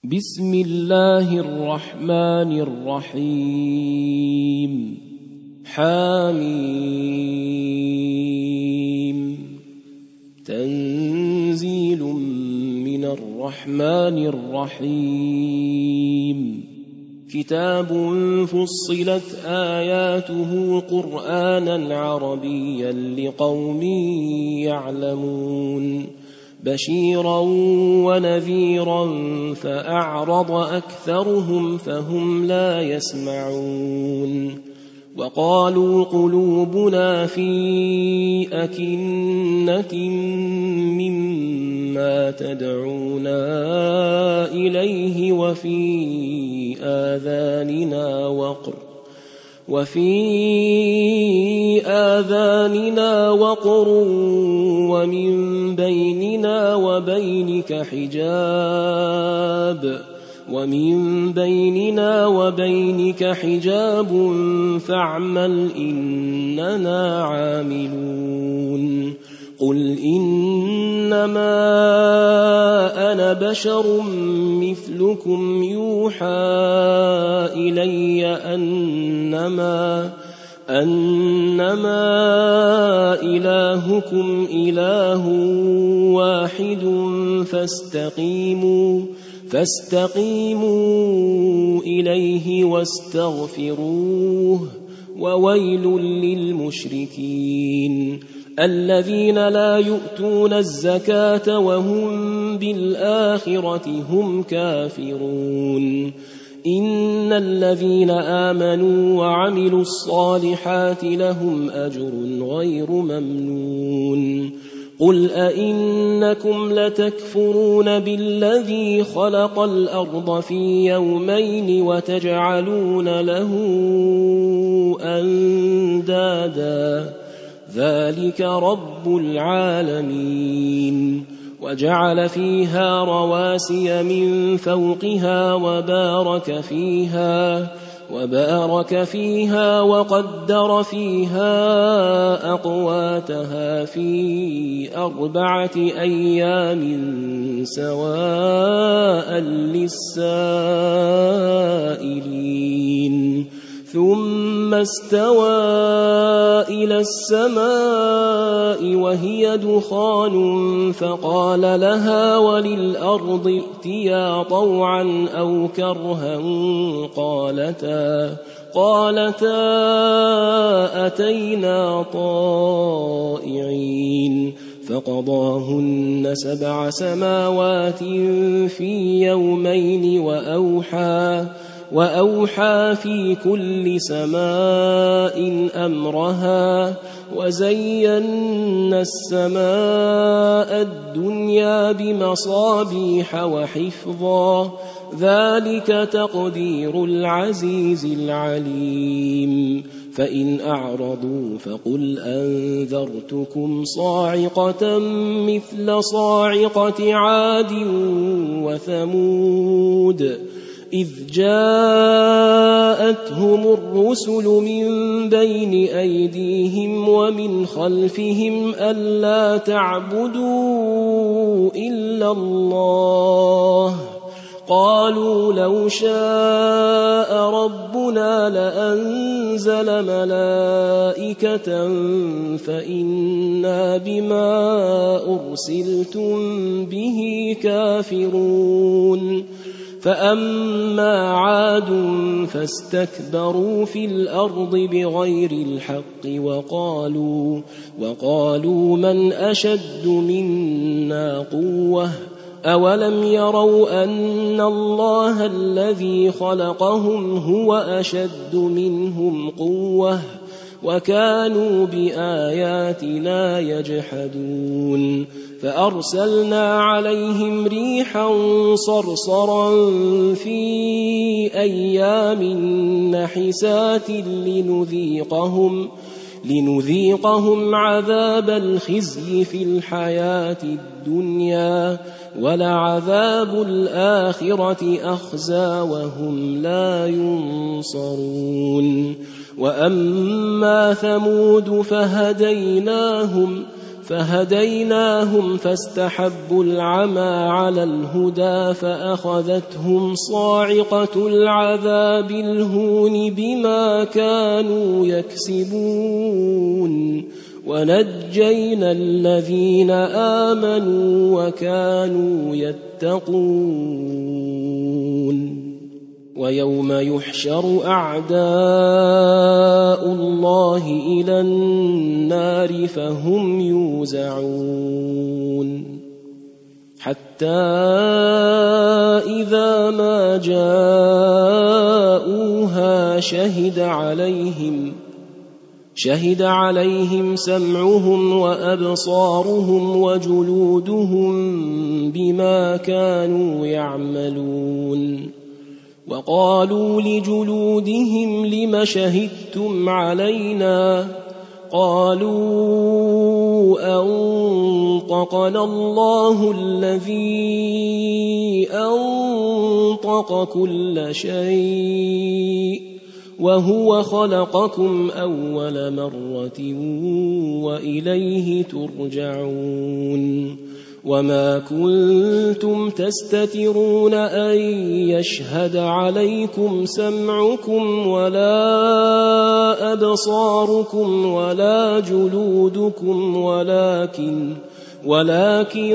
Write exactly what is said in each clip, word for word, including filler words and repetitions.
بسم الله الرحمن الرحيم حميم تنزيل من الرحمن الرحيم كتاب فصلت آياته قرآنا عربيا لقوم يعلمون بشيرا ونذيرا فأعرض أكثرهم فهم لا يسمعون وقالوا قلوبنا في أكنة مما تدعونا إليه وفي آذاننا وقر وفي آذاننا وقر ومن بيننا وبينك حجاب ومن بيننا وبينك حجاب فاعمل إننا عاملون قل إنما أنا بشر مثلكم يوحى إلي أنما أنما إلهكم إله واحد فاستقيموا فاستقيموا إليه واستغفروه وويل للمشركين الذين لا يؤتون الزكاة وهم بالآخرة هم كافرون إن الذين آمنوا وعملوا الصالحات لهم أجر غير ممنون قل أئنكم لتكفرون بالذي خلق الأرض في يومين وتجعلون له أندادا ذلك رب العالمين وجعل فيها رواسي من فوقها وبارك فيها وبارك فيها وقدر فيها أقواتها في أربعة أيام سواء للسائلين ثم استوى إلى السماء وهي دخان فقال لها وللأرض ائتيا طوعا أو كرها قالتا قالتا أتينا طائعين فقضاهن سبع سماوات في يومين وأوحى وأوحى في كل سماء أمرها وزينا السماء الدنيا بمصابيح وحفظا ذلك تقدير العزيز العليم فإن أعرضوا فقل أنذرتكم صاعقة مثل صاعقة عاد وثمود إذ جاءتهم الرسل من بين أيديهم ومن خلفهم ألا تعبدوا إلا الله قالوا لو شاء ربنا لأنزل ملائكة فإنا بما أرسلتم به كافرون فأما عاد فاستكبروا في الأرض بغير الحق وقالوا وقالوا من أشد منا قوة أولم يروا أن الله الذي خلقهم هو أشد منهم قوة وكانوا بآياتنا يجحدون فأرسلنا عليهم ريحا صرصرا في أيام نحسات لنذيقهم لنذيقهم عذاب الخزي في الحياة الدنيا ولعذاب الآخرة أخزى وهم لا ينصرون وأما ثمود فهديناهم فهديناهم فاستحبوا العمى على الهدى فأخذتهم صاعقة العذاب الهون بما كانوا يكسبون ونجينا الذين آمنوا وكانوا يتقون ويوم يحشر أعداء الله إلى النار فهم يوزعون حتى إذا ما جاءوها شهد عليهم شهد عليهم سمعهم وأبصارهم وجلودهم بما كانوا يعملون وقالوا لجلودهم لم شهدتم علينا قالوا أنطقنا الله الذي أنطق كل شيء وهو خلقكم أول مرة وإليه ترجعون وما كنتم تستترون أن يشهد عليكم سمعكم ولا أبصاركم ولا جلودكم ولكن ولكن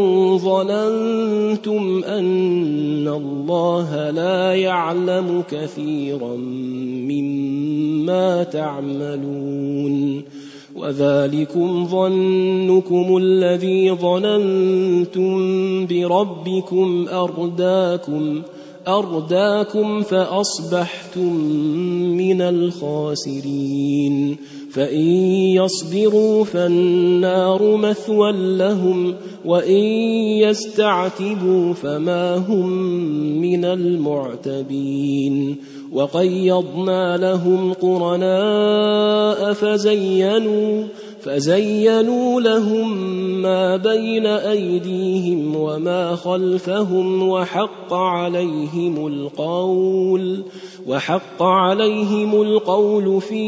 ظننتم أن الله لا يعلم كثيرا مما تعملون وذلكم ظنكم الذي ظننتم بربكم أرداكم أرداكم فأصبحتم من الخاسرين فإن يصبروا فالنار مثوى لهم وإن يستعتبوا فما هم من المعتبين وقيضنا لهم قرناء فزينوا فزينوا لهم ما بين أيديهم وما خلفهم وحق عليهم القول وحق عليهم القول في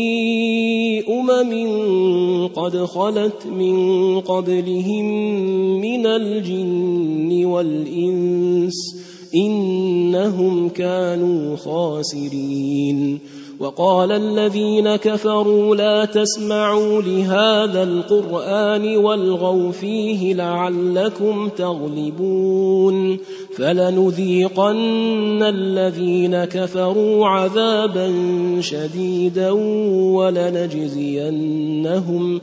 أمم قد خلت من قبلهم من الجن والإنس إنهم كانوا خاسرين وقال الذين كفروا لا تسمعوا لهذا القرآن والغوا فيه لعلكم تغلبون فلنذيقن الذين كفروا عذابا شديدا ولنجزينهم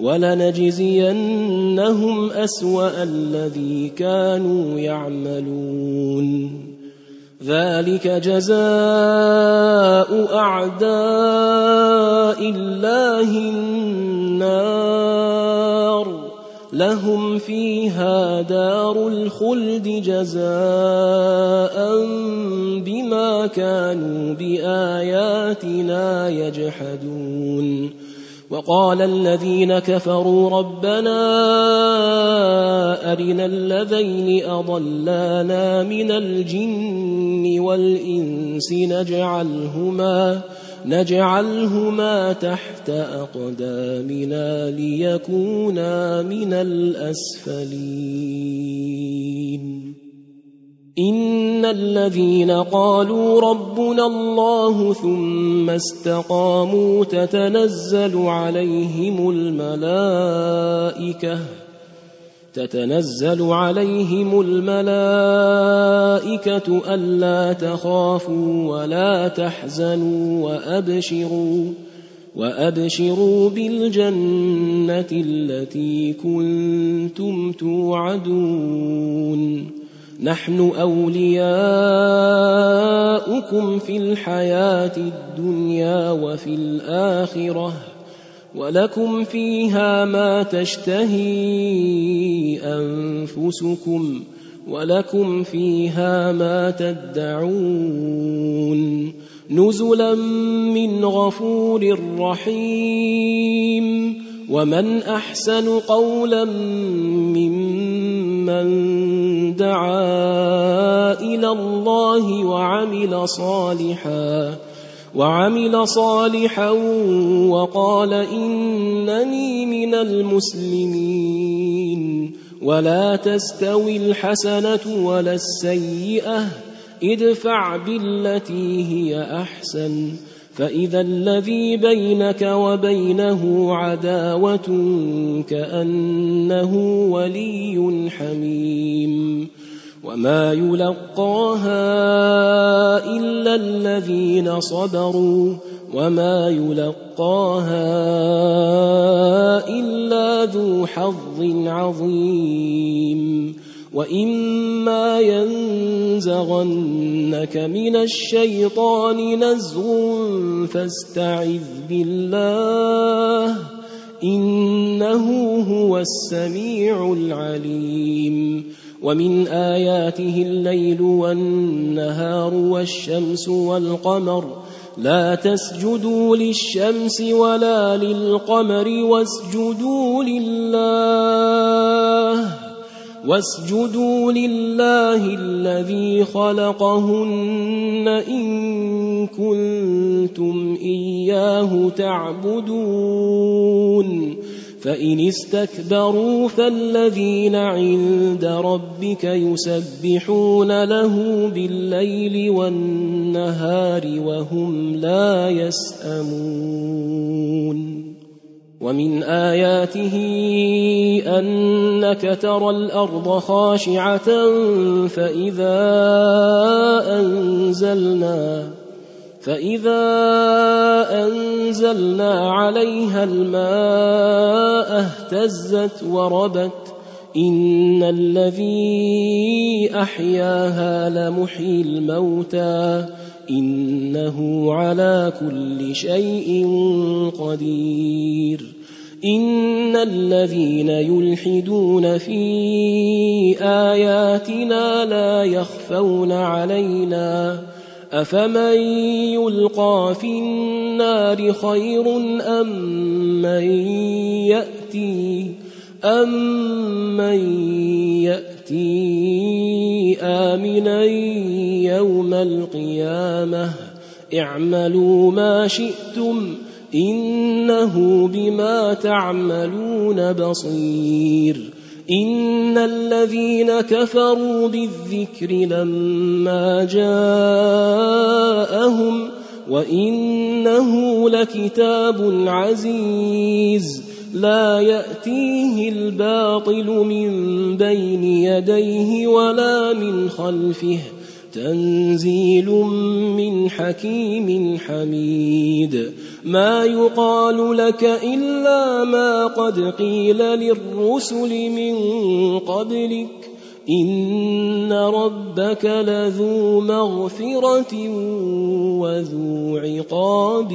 ولنجزينهم أسوأ الذي كانوا يعملون ذلك جزاء أعداء الله النار لهم فيها دار الخلد جزاء بما كانوا بآياتنا يجحدون وقال الذين كفروا ربنا أرنا الذين أضلانا من الجن والإنس نجعلهما نجعلهما تحت أقدامنا ليكونا من الأسفلين إن الذين قالوا ربنا الله ثم استقاموا تتنزل عليهم الملائكة تتنزل عليهم الملائكة ألا تخافوا ولا تحزنوا وأبشروا وأبشروا بالجنة التي كنتم توعدون نحن أولياؤكم في الحياة الدنيا وفي الآخرة ولكم فيها ما تشتهي أنفسكم ولكم فيها ما تدعون نزلا من غفور رحيم ومن أحسن قولا ممن دعا إلى الله وعمل صالحا وعمل صالحا وقال إنني من المسلمين ولا تستوي الحسنة ولا السيئة ادفع بالتي هي أحسن فإذا الذي بينك وبينه عداوة كأنه ولي حميم وما يلقاها إلا الذين صبروا وما يلقاها إلا ذو حظ عظيم وإما ينزغنك من الشيطان نزغ فاستعذ بالله إنه هو السميع العليم ومن آياته الليل والنهار والشمس والقمر لا تسجدوا للشمس ولا للقمر واسجدوا لله واسجدوا لله الذي خلقهن إن كنتم إياه تعبدون فإن استكبروا فالذين عند ربك يسبحون له بالليل والنهار وهم لا يسأمون ومن آياته أنك ترى الأرض خاشعة فإذا أنزلنا فإذا أنزلنا عليها الماء اهتزت وربت إن الذي أحياها لمحيي الموتى إنه على كل شيء قدير إن الذين يلحدون في آياتنا لا يخفون علينا أفمن يلقى في النار خير أم من يأتي أم من يأتي آمنا يوم القيامة اعملوا ما شئتم إنه بما تعملون بصير إن الذين كفروا بالذكر لما جاءهم وإنه لكتاب عزيز لا يأتيه الباطل من بين يديه ولا من خلفه تنزيل من حكيم حميد ما يقال لك إلا ما قد قيل للرسل من قبلك إن ربك لذو مغفرة وذو عقاب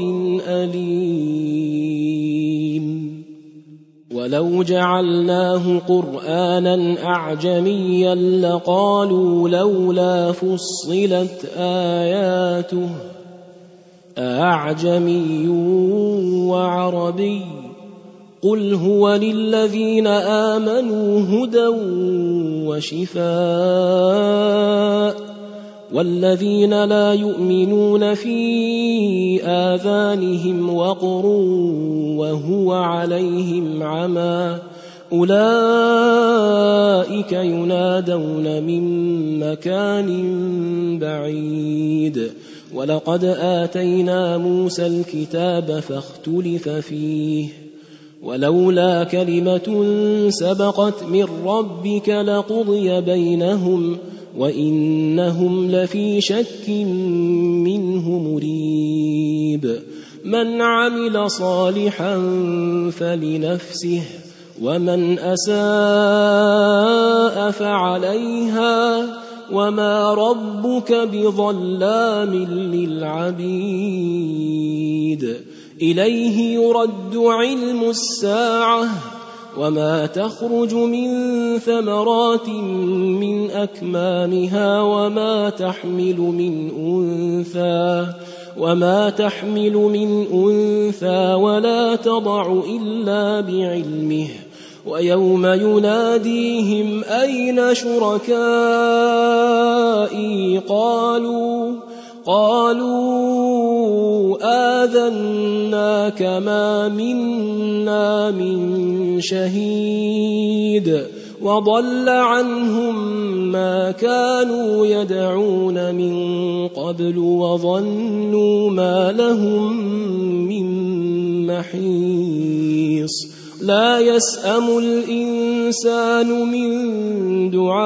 أليم ولو جعلناه قرآنا أعجميا لقالوا لولا فصلت آياته أعجمي وعربي قل هو للذين آمنوا هدى وشفاء والذين لا يؤمنون في آذانهم وقر وهو عليهم عمى أولئك ينادون من مكان بعيد ولقد آتينا موسى الكتاب فاختلف فيه ولولا كلمة سبقت من ربك لقضي بينهم وإنهم لفي شك منه مريب من عمل صالحا فلنفسه ومن أساء فعليها وما ربك بظلام للعبيد إليه يرد علم الساعة وما تخرج من ثمرات من أكمامها وما تحمل من أنثى وما تحمل من أنثى ولا تضع إلا بعلمه ويوم يناديهم أين شركائي قالوا قالوا آذناك ما منا من شهيد وضل عنهم ما كانوا يدعون من قبل وظنوا ما لهم من محيص لا يسأم الإنسان من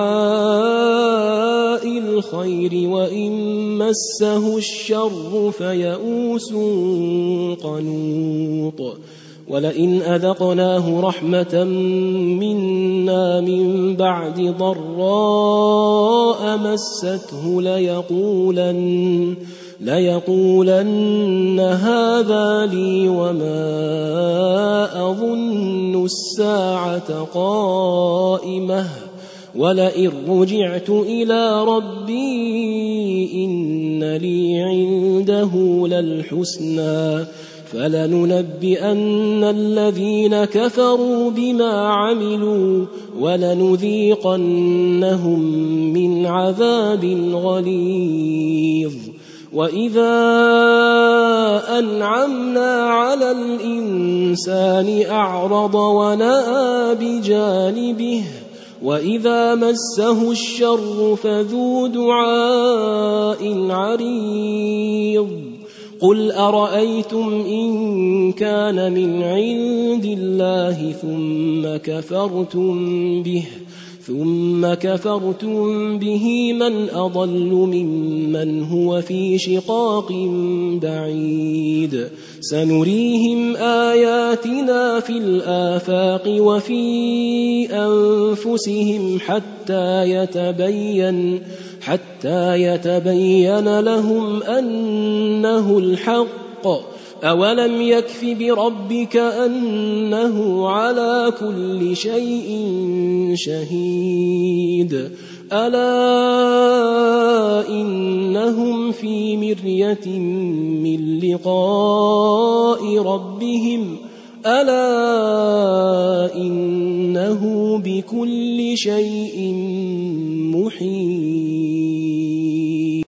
دعاء الخير وإن مسه الشر فيئوس قنوط ولئن أذقناه رحمة منا من بعد ضراء مسته ليقولن, ليقولن هذا لي وما أظن الساعة قائمة ولئن رجعت إلى ربي إن لي عنده للحسنى فلننبئن الذين كفروا بما عملوا ولنذيقنهم من عذاب غليظ وإذا أنعمنا على الإنسان أعرض ونأى بجانبه وإذا مسه الشر فذو دعاء عريض قل أرأيتم إن كان من عند الله ثم كفرتم به ثم كفرتم به من أضل ممن هو في شقاق بعيد سنريهم آياتنا في الآفاق وفي أنفسهم حتى يتبين حتى يتبين لهم أنه الحق أولم يكف بربك أنه على كل شيء شهيد ألا إنهم في مرية من لقاء ربهم ألا إنه بكل شيء محيط